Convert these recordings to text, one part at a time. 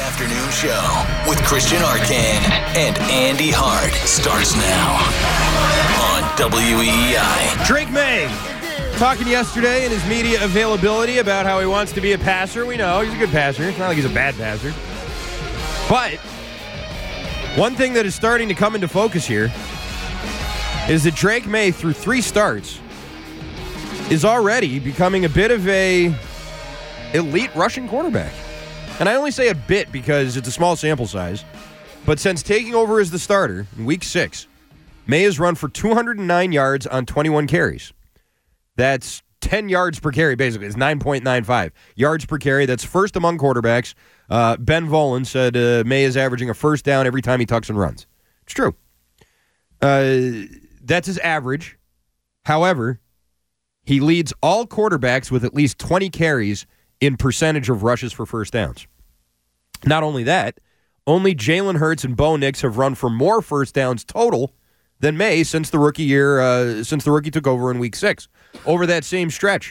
Afternoon Show with Christian Arcan and Andy Hart starts now on WEEI. Drake May talking yesterday in his media availability about how he wants to be a passer. We know he's a good passer. It's not like he's a bad passer. But one thing that is starting to come into focus here is that Drake May, through 3 starts, is already becoming a bit of a elite rushing quarterback. And I only say a bit because it's a small sample size. But since taking over as the starter in Week 6, May has run for 209 yards on 21 carries. That's 10 yards per carry, basically. It's 9.95 yards per carry. That's first among quarterbacks. Ben Volen said May is averaging a first down every time he tucks and runs. It's true. That's his average. However, he leads all quarterbacks with at least 20 carries in percentage of rushes for first downs. Not only that, only Jalen Hurts and Bo Nix have run for more first downs total than May since the rookie year, since the rookie took over in Week 6. Over that same stretch,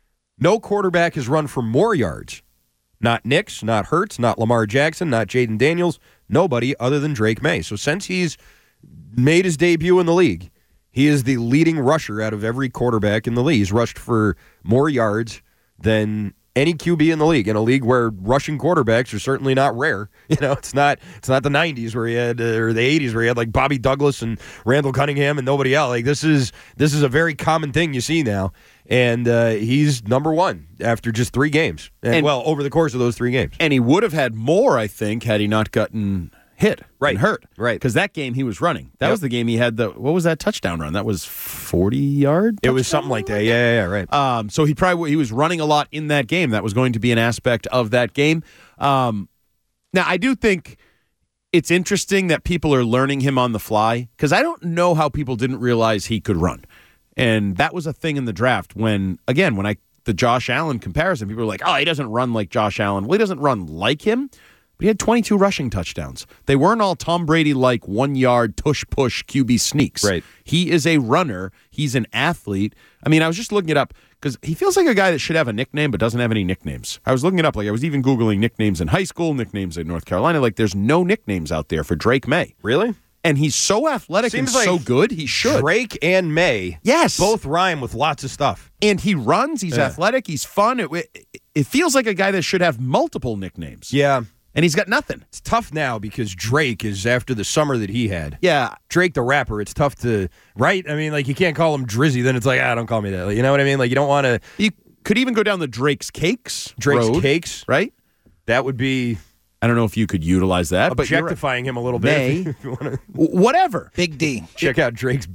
no quarterback has run for more yards. Not Nix, not Hurts, not Lamar Jackson, not Jaden Daniels, nobody other than Drake May. So since he's made his debut in the league, he is the leading rusher out of every quarterback in the league. He's rushed for more yards than any QB in the league, in a league where rushing quarterbacks are certainly not rare. You know, it's not the 90s where he had, or the 80s where he had like Bobby Douglas and Randall Cunningham and nobody else. Like this is a very common thing you see now, and he's number one after just 3 games, and well, over the course of those 3 games. And he would have had more, I think, had he not gotten hit and hurt. Right. Because that game he was running. That was the game he had what was that touchdown run? That was 40-yard? It was something like that. Yeah, right. So he was running a lot in that game. That was going to be an aspect of that game. Now, I do think it's interesting that people are learning him on the fly, because I don't know how people didn't realize he could run. And that was a thing in the draft when the Josh Allen comparison, people were like, oh, he doesn't run like Josh Allen. Well, he doesn't run like him. But he had 22 rushing touchdowns. They weren't all Tom Brady-like 1-yard tush-push QB sneaks. Right. He is a runner. He's an athlete. I mean, I was just looking it up because he feels like a guy that should have a nickname but doesn't have any nicknames. I was looking it up. Like, I was even Googling nicknames in high school, nicknames in North Carolina. Like, there's no nicknames out there for Drake May. Really? And he's so athletic and like so good, he should. Drake and May, yes, both rhyme with lots of stuff. And he runs. He's athletic. He's fun. It feels like a guy that should have multiple nicknames. Yeah. And he's got nothing. It's tough now because Drake is after the summer that he had. Yeah. Drake the rapper, it's tough to, right? I mean, like, you can't call him Drizzy, then it's like, don't call me that. Like, you know what I mean? Like, you don't want to. You could even go down the Drake's Cakes road, Cakes. Right? That would be. I don't know if you could utilize that. Objectifying him a little bit. May. Whatever. Big D. Check out Drake's.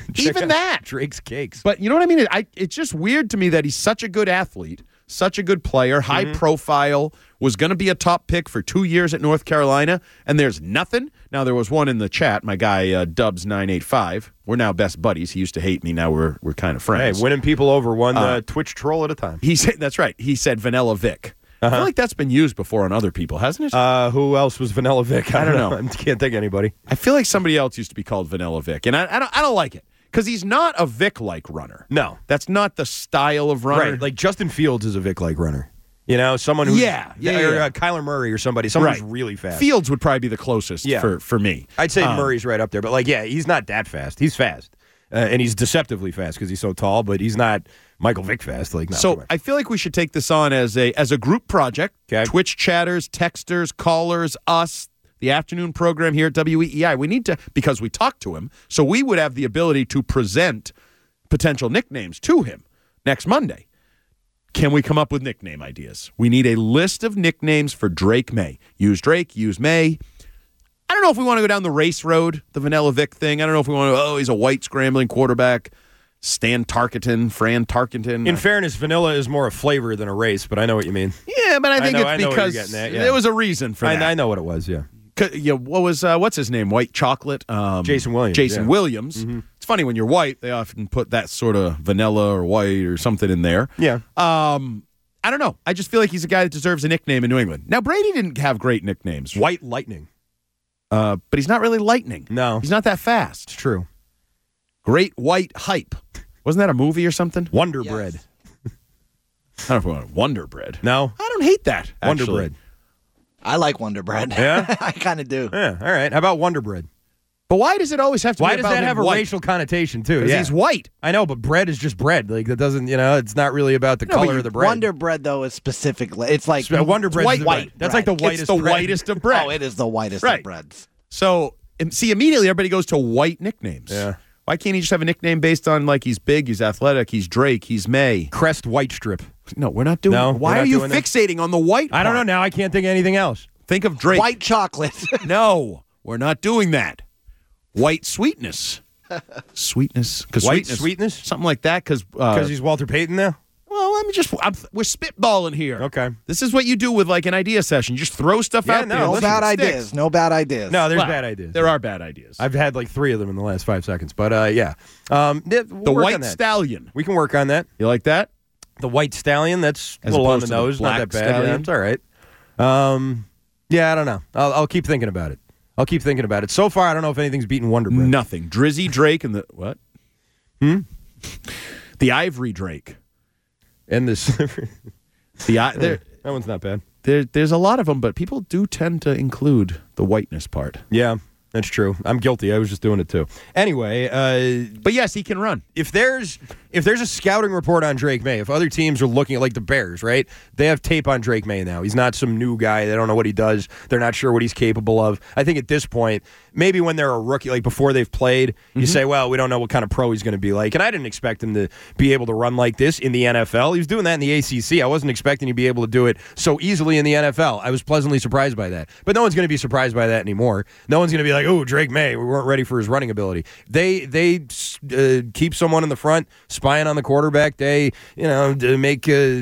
Drake's Cakes. But you know what I mean? It's just weird to me that he's such a good athlete, such a good player, high profile, was going to be a top pick for 2 years at North Carolina, and there's nothing. Now, there was one in the chat, my guy Dubs985. We're now best buddies. He used to hate me. Now we're kind of friends. Hey, winning people over one Twitch troll at a time. That's right. He said Vanilla Vic. I feel like that's been used before on other people, hasn't it? Who else was Vanilla Vic? I don't know. I can't think of anybody. I feel like somebody else used to be called Vanilla Vic, and I don't like it. Because he's not a Vic-like runner. No. That's not the style of runner. Right, like Justin Fields is a Vic-like runner. You know, someone who's... Yeah. Or Kyler Murray or somebody. Someone who's really fast. Fields would probably be the closest for me. I'd say Murray's right up there. But, he's not that fast. He's fast. And he's deceptively fast because he's so tall, but he's not Michael Vick fast. So I feel like we should take this on as a group project. Okay. Twitch chatters, texters, callers, us, the afternoon program here at WEEI. We need to, because we talked to him, so we would have the ability to present potential nicknames to him next Monday. Can we come up with nickname ideas? We need a list of nicknames for Drake May. Use Drake, use May. I don't know if we want to go down the race road, the Vanilla Vic thing. I don't know if we want to, he's a white scrambling quarterback. Fran Tarkenton. In fairness, vanilla is more a flavor than a race, but I know what you mean. Yeah, but I think it's because there was a reason for that. I know what it was, yeah. What was what's his name? White chocolate. Jason Williams. Williams. Mm-hmm. It's funny when you're white, they often put that sort of vanilla or white or something in there. Yeah. I don't know. I just feel like he's a guy that deserves a nickname in New England. Now Brady didn't have great nicknames. White Lightning. But he's not really lightning. No, he's not that fast. It's true. Great White Hype. Wasn't that a movie or something? Wonder Bread. I don't know if we want Wonder Bread. No, I don't hate that. Wonder Bread. I like Wonder Bread. Yeah? I kind of do. Yeah, all right. How about Wonder Bread? But why does it always have to Why be does about that him have a white? racial connotation, too? Because Yeah. he's white. I know, but bread is just bread. Like, that doesn't, it's not really about the color of the bread. Wonder Bread, though, is specific. It's like Wonder Bread is white. That's like the whitest It's the bread. whitest of bread. Oh, it is the whitest Right. of breads. So, see, immediately everybody goes to white nicknames. Yeah. Why can't he just have a nickname based on, like, he's big, he's athletic, he's Drake, he's May? Crest White Strip. No, we're not doing No, Why we're are not you doing that. fixating on the white I don't know part? now. I can't think of anything else. Think of Drake. White chocolate. No, we're not doing that. White sweetness. Sweetness. White sweetness? Something like that, because He's Walter Payton now? well, we're spitballing here. Okay. This is what you do with, like, an idea session. You just throw stuff Yeah, out no, there. No and bad see what sticks. ideas. No bad ideas. No, there's Well, bad ideas. There are bad ideas. I've had like 3 of them in the last 5 seconds. But, yeah. We'll the work on white that. stallion. We can work on that. You like that? The White Stallion, that's As a little on opposed the to the nose. Not that black bad. Yeah, stallion? it's all right. Yeah, I don't know. I'll keep thinking about it. So far, I don't know if anything's beaten Wonder Bread. Nothing. Drizzy Drake and the what? The Ivory Drake. And this. There, That one's not bad. there's a lot of them, but people do tend to include the whiteness part. Yeah, that's true. I'm guilty. I was just doing it too. Anyway, But yes, he can run. if there's a scouting report on Drake May, if other teams are looking at, like, the Bears, right? They have tape on Drake May now. He's not some new guy. They don't know what he does. They're not sure what he's capable of. I think at this point, maybe when they're a rookie, like before they've played, you say, well, we don't know what kind of pro he's going to be like. And I didn't expect him to be able to run like this in the NFL. He was doing that in the ACC. I wasn't expecting him to be able to do it so easily in the NFL. I was pleasantly surprised by that. But no one's going to be surprised by that anymore. No one's going to be like, oh, Drake May, we weren't ready for his running ability. They keep someone in the front, spying on the quarterback. They, to make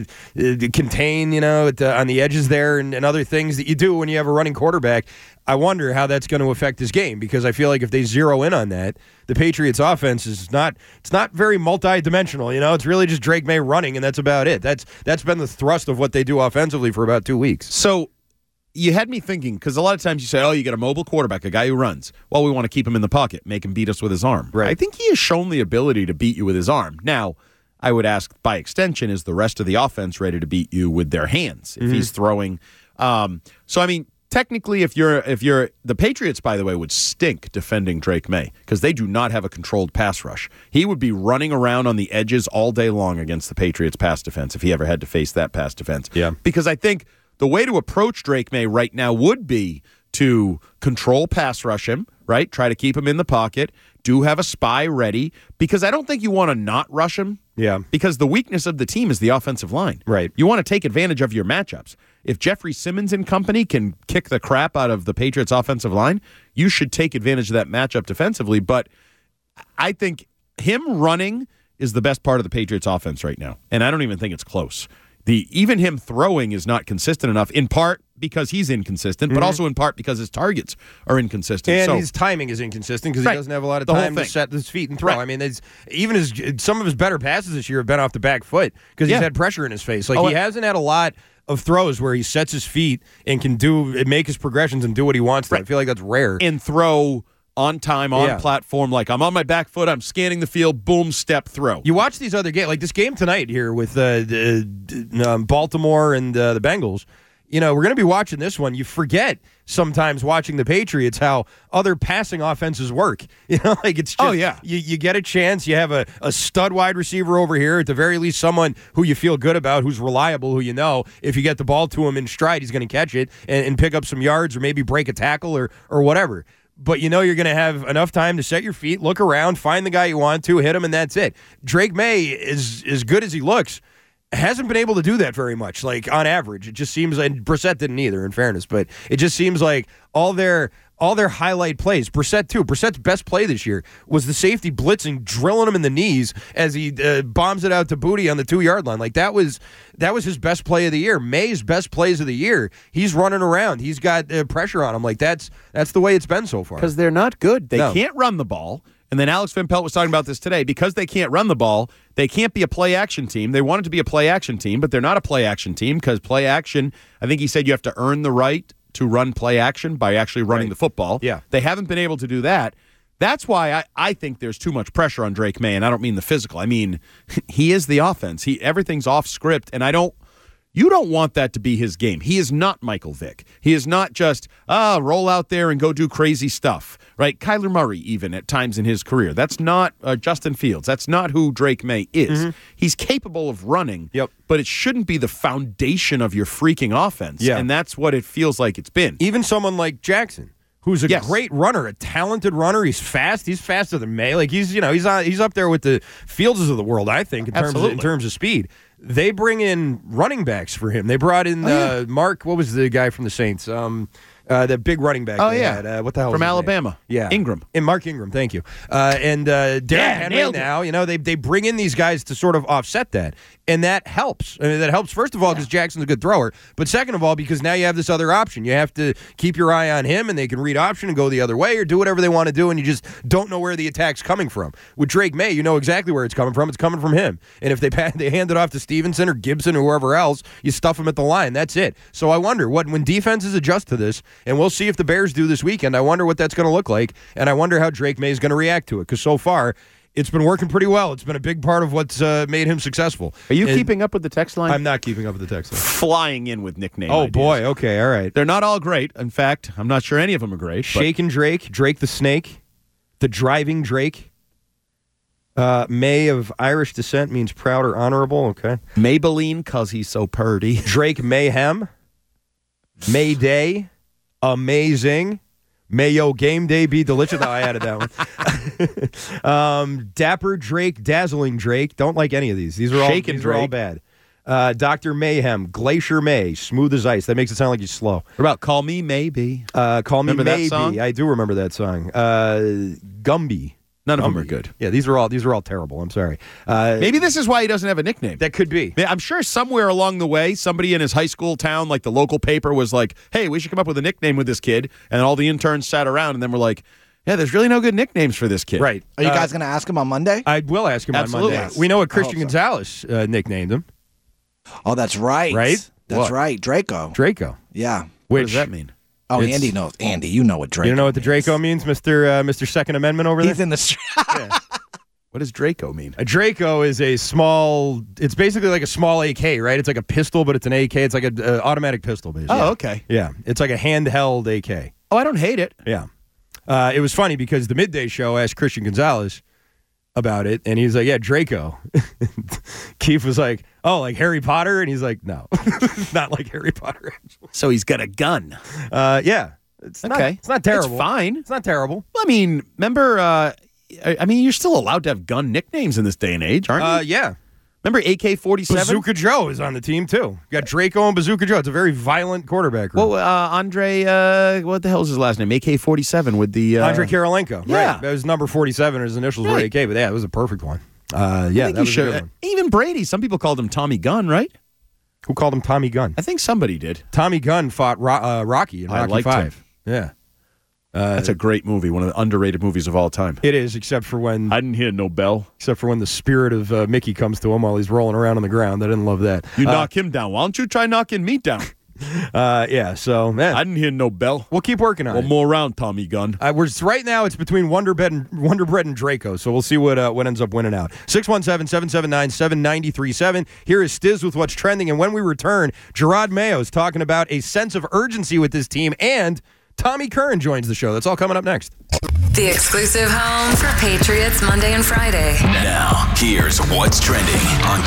contain, on the edges there and other things that you do when you have a running quarterback. I wonder how that's going to affect his game, because I feel like if they zero in on that, the Patriots' offense is not very multi-dimensional. It's really just Drake May running, and that's about it. That's been the thrust of what they do offensively for about 2 weeks. So you had me thinking, because a lot of times you say, oh, you get a mobile quarterback, a guy who runs. Well, we want to keep him in the pocket, make him beat us with his arm. Right. I think he has shown the ability to beat you with his arm. Now, I would ask, by extension, is the rest of the offense ready to beat you with their hands if he's throwing? So, I mean, technically, if you're the Patriots, by the way, would stink defending Drake May, because they do not have a controlled pass rush. He would be running around on the edges all day long against the Patriots' pass defense if he ever had to face that pass defense. Yeah. Because I think the way to approach Drake May right now would be to control pass rush him, right? Try to keep him in the pocket. Do have a spy ready, because I don't think you want to not rush him. Yeah. Because the weakness of the team is the offensive line. Right. You want to take advantage of your matchups. If Jeffrey Simmons and company can kick the crap out of the Patriots' offensive line, you should take advantage of that matchup defensively. But I think him running is the best part of the Patriots' offense right now. And I don't even think it's close. Even him throwing is not consistent enough, in part because he's inconsistent, but also in part because his targets are inconsistent. And So his timing is inconsistent because Right. he doesn't have a lot of The whole time to thing. set his feet and throw. Right. I mean, some of his better passes this year have been off the back foot because Yeah. he's had pressure in his face. Like, Oh, he hasn't had a lot of throws where he sets his feet and can make his progressions and do what he wants to. I feel like that's rare. and throw on time, on Yeah. platform, like I'm on my back foot, I'm scanning the field, boom, step, throw. You watch these other games, like this game tonight here with Baltimore and the Bengals. We're going to be watching this one. You forget sometimes watching the Patriots how other passing offenses work. Like it's just, Oh, yeah. you get a chance. You have a stud wide receiver over here, at the very least, someone who you feel good about, who's reliable, who if you get the ball to him in stride, he's going to catch it and pick up some yards or maybe break a tackle or whatever. But you're going to have enough time to set your feet, look around, find the guy you want to, hit him, and that's it. Drake May is as good as he looks. Hasn't been able to do that very much, like on average. It just seems, and Brissett didn't either, in fairness, but it just seems like all their highlight plays, Brissett too. Brissett's best play this year was the safety blitzing, drilling him in the knees as he bombs it out to Booty on the 2-yard line. Like that was his best play of the year. May's best plays of the year. He's running around. He's got pressure on him. Like that's the way it's been so far. Because they're not good. They No. can't run the ball. And then Alex Van Pelt was talking about this today. Because they can't run the ball, they can't be a play-action team. They wanted to be a play-action team, but they're not a play-action team because play-action, I think he said you have to earn the right to run play-action by actually running Right. the football. Yeah. They haven't been able to do that. That's why I think there's too much pressure on Drake May, and I don't mean the physical. I mean, he is the offense. Everything's off script, and You don't want that to be his game. He is not Michael Vick. He is not just, roll out there and go do crazy stuff, right? Kyler Murray, even at times in his career. That's not Justin Fields. That's not who Drake May is. He's capable of running, but it shouldn't be the foundation of your freaking offense. Yeah. And that's what it feels like it's been. Even someone like Jackson, who's a great runner, a talented runner. He's fast. He's faster than May. Like he's up there with the Fieldses of the world, I think, in terms of speed. They bring in running backs for him. They brought in Mark. What was the guy from the Saints? The big running back. Had. What the hell? From was his Alabama. Name? Yeah, Ingram. And Mark Ingram. Thank you. And Derrick Henry. Now, they bring in these guys to sort of offset that, and that helps. I mean, that helps first of all because Jackson's a good thrower, but second of all because now you have this other option. You have to keep your eye on him, and they can read option and go the other way or do whatever they want to do, and you just don't know where the attack's coming from. With Drake May, you know exactly where it's coming from. It's coming from him, and if they hand it off to Stevenson or Gibson or whoever else, you stuff him at the line. That's it. So I wonder when defenses adjust to this, and we'll see if the Bears do this weekend. I wonder what that's going to look like, and I wonder how Drake May is going to react to it because so far it's been working pretty well. It's been a big part of what's made him successful. Are you keeping up with the text line? I'm not keeping up with the text line. Flying in with nicknames. Oh, boy. Okay, all right. They're not all great. In fact, I'm not sure any of them are great. Shaken Drake, Drake the Snake, the Driving Drake. May of Irish descent means proud or honorable. Okay. Maybelline, because he's so purty. Drake Mayhem, Mayday, amazing. Mayo game day be delicious. Oh, I added that one. Dapper Drake, Dazzling Drake. Don't like any of these. These are all bad. Dr. Mayhem, Glacier May, smooth as ice. That makes it sound like he's slow. What about Call Me Maybe? Call Me Remember Maybe. that song? I do remember that song. Gumby. None of them are good. Yeah, these are all terrible. I'm sorry. Maybe this is why he doesn't have a nickname. That could be. I'm sure somewhere along the way, somebody in his high school town, like the local paper, was like, hey, we should come up with a nickname with this kid. And all the interns sat around and then were like, yeah, there's really no good nicknames for this kid. Right. Are you guys going to ask him on Monday? I will ask him Absolutely. on Monday. We know what Christian Gonzalez nicknamed him. Oh, that's right. Right? That's right. Draco. Yeah. What does that mean? Oh, Andy knows. Andy, you know what Draco You know what the means. Draco means, Mr. Second Amendment over there? He's in the street. What does Draco mean? A Draco is it's basically like a small AK, right? It's like a pistol, but it's an AK. It's like an automatic pistol, basically. Oh, okay. Yeah. It's like a handheld AK. Oh, I don't hate it. Yeah. It was funny because the Midday Show asked Christian Gonzalez about it, and he's like, yeah, Draco. Keith was like, oh, like Harry Potter? And he's like, no, not like Harry Potter. Actually. So he's got a gun. Yeah. It's okay. It's not terrible. It's fine. It's not terrible. I mean, remember, you're still allowed to have gun nicknames in this day and age, aren't you? Yeah. Remember AK-47? Bazooka Joe is on the team, too. You got Draco and Bazooka Joe. It's a very violent quarterback room. Well, Andre, what the hell is his last name? AK-47 with the... Andre Karolinko. Yeah. Right. That was number 47. His initials were AK, but yeah, it was a perfect one. Yeah, that was a good one. Even Brady, some people called him Tommy Gunn, right? Who called him Tommy Gunn? I think somebody did. Tommy Gunn fought Rocky in Rocky liked 5. him. Yeah. That's a great movie, one of the underrated movies of all time. It is, except for when I didn't hear no bell. Except for when the spirit of Mickey comes to him while he's rolling around on the ground. I didn't love that. You knock him down. Why don't you try knocking me down? Yeah, so man, I didn't hear no bell. We'll keep working on it. One more round, Tommy Gunn. Right now it's between Wonder Bread and Draco, so we'll see what ends up winning out. 617-779-7937. Here is Stiz with what's trending, and when we return, Gerard Mayo's talking about a sense of urgency with this team, and Tommy Curran joins the show. That's all coming up next. The exclusive home for Patriots Monday and Friday. Now, here's what's trending on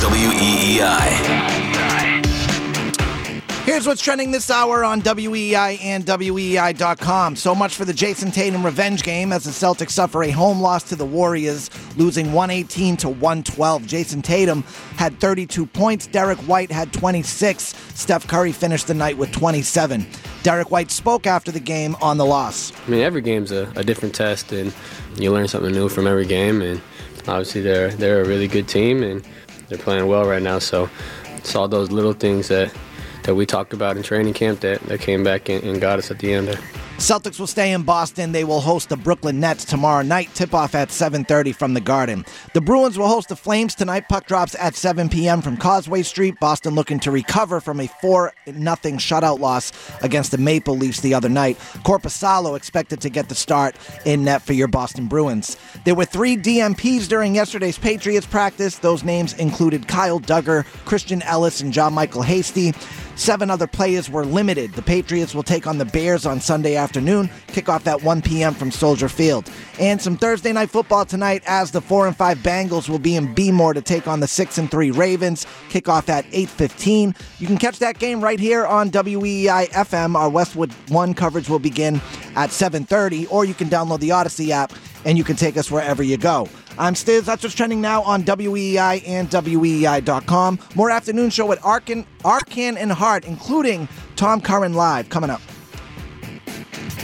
WEEI. Here's what's trending this hour on WEEI and WEEI.com. So much for the Jason Tatum revenge game as the Celtics suffer a home loss to the Warriors, losing 118-112. Jason Tatum had 32 points. Derek White had 26. Steph Curry finished the night with 27. Derek White spoke after the game on the loss. I mean, every game's a different test, and you learn something new from every game. And obviously, they're a really good team, and they're playing well right now. So it's all those little things that we talked about in training camp that came back and got us at the end there. Celtics will stay in Boston. They will host the Brooklyn Nets tomorrow night. Tip-off at 7:30 from the Garden. The Bruins will host the Flames tonight. Puck drops at 7 p.m. from Causeway Street. Boston looking to recover from a 4-0 shutout loss against the Maple Leafs the other night. Korpisalo expected to get the start in net for your Boston Bruins. There were 3 DMPs during yesterday's Patriots practice. Those names included Kyle Duggar, Christian Ellis, and John Michael Hasty. 7 other players were limited. The Patriots will take on the Bears on Sunday afternoon. Kickoff at 1 p.m. from Soldier Field. And some Thursday night football tonight as the 4-5 Bengals will be in B-More to take on the 6-3 Ravens. Kickoff at 8:15. You can catch that game right here on WEEI FM. Our Westwood 1 coverage will begin at 7:30, or you can download the Odyssey app and you can take us wherever you go. I'm Stiz. That's what's trending now on WEEI and WEEI.com. More afternoon show with Arkin and Hart, including Tom Curran Live, coming up.